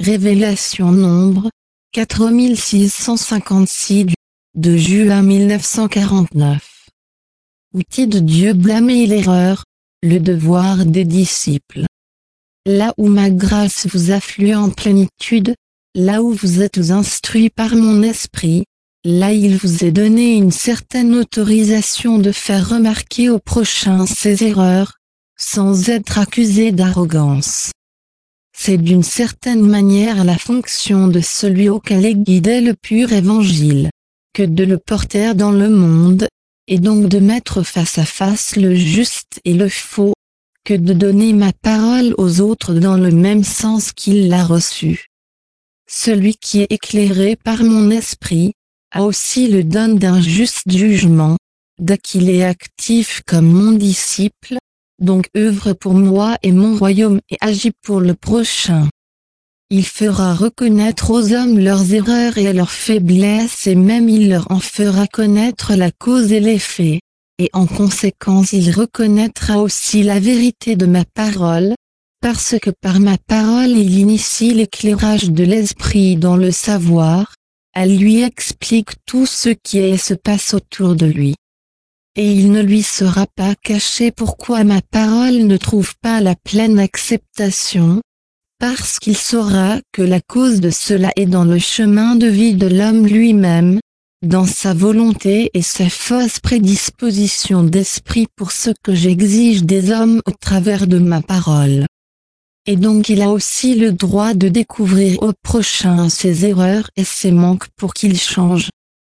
Révélation nombre 4656 de juin 1949. Outil de Dieu, blâmer l'erreur, le devoir des disciples. Là où ma grâce vous afflue en plénitude, là où vous êtes instruits par mon esprit, là il vous est donné une certaine autorisation de faire remarquer au prochain ses erreurs, sans être accusé d'arrogance. C'est d'une certaine manière la fonction de celui auquel est guidé le pur évangile, que de le porter dans le monde, et donc de mettre face à face le juste et le faux, que de donner ma parole aux autres dans le même sens qu'il l'a reçue. Celui qui est éclairé par mon esprit, a aussi le don d'un juste jugement, dès qu'il est actif comme mon disciple, donc œuvre pour moi et mon royaume et agit pour le prochain. Il fera reconnaître aux hommes leurs erreurs et leurs faiblesses, et même il leur en fera connaître la cause et l'effet, et en conséquence il reconnaîtra aussi la vérité de ma parole, parce que par ma parole il initie l'éclairage de l'esprit dans le savoir, elle lui explique tout ce qui est et se passe autour de lui. Et il ne lui sera pas caché pourquoi ma parole ne trouve pas la pleine acceptation, parce qu'il saura que la cause de cela est dans le chemin de vie de l'homme lui-même, dans sa volonté et sa fausse prédisposition d'esprit pour ce que j'exige des hommes au travers de ma parole. Et donc il a aussi le droit de découvrir au prochain ses erreurs et ses manques pour qu'il change.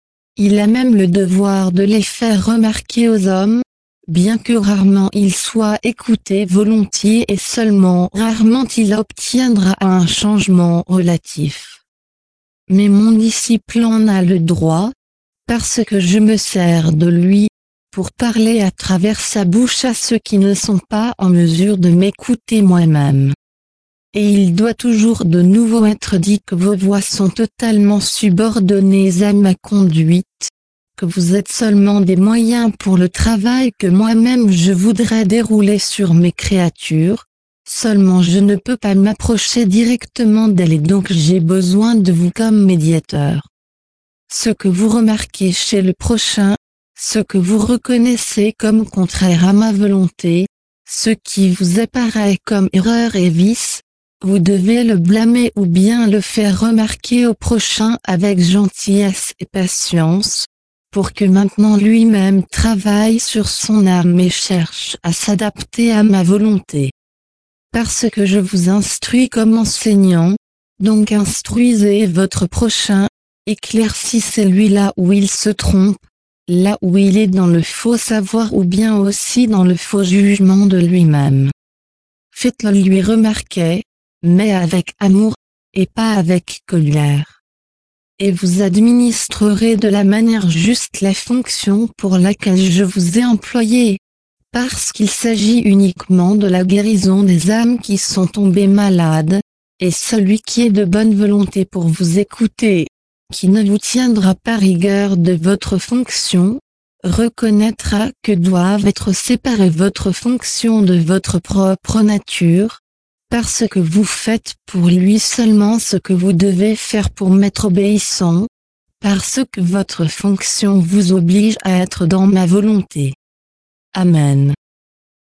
Il a même le devoir de les faire remarquer aux hommes, bien que rarement il soit écouté volontiers et seulement rarement il obtiendra un changement relatif. Mais mon disciple en a le droit, parce que je me sers de lui, pour parler à travers sa bouche à ceux qui ne sont pas en mesure de m'écouter moi-même. Et il doit toujours de nouveau être dit que vos voix sont totalement subordonnées à ma conduite, que vous êtes seulement des moyens pour le travail que moi-même je voudrais dérouler sur mes créatures, seulement je ne peux pas m'approcher directement d'elles et donc j'ai besoin de vous comme médiateur. Ce que vous remarquez chez le prochain, ce que vous reconnaissez comme contraire à ma volonté, ce qui vous apparaît comme erreur et vice, vous devez le blâmer ou bien le faire remarquer au prochain avec gentillesse et patience, pour que maintenant lui-même travaille sur son âme et cherche à s'adapter à ma volonté. Parce que je vous instruis comme enseignant, donc instruisez votre prochain, éclaircissez-lui là où il se trompe, là où il est dans le faux savoir ou bien aussi dans le faux jugement de lui-même. Faites-le lui remarquer, mais avec amour, et pas avec colère. Et vous administrerez de la manière juste la fonction pour laquelle je vous ai employé, parce qu'il s'agit uniquement de la guérison des âmes qui sont tombées malades, et celui qui est de bonne volonté pour vous écouter, qui ne vous tiendra pas rigueur de votre fonction, reconnaîtra que doivent être séparées votre fonction de votre propre nature, parce que vous faites pour lui seulement ce que vous devez faire pour m'être obéissant, parce que votre fonction vous oblige à être dans ma volonté. Amen.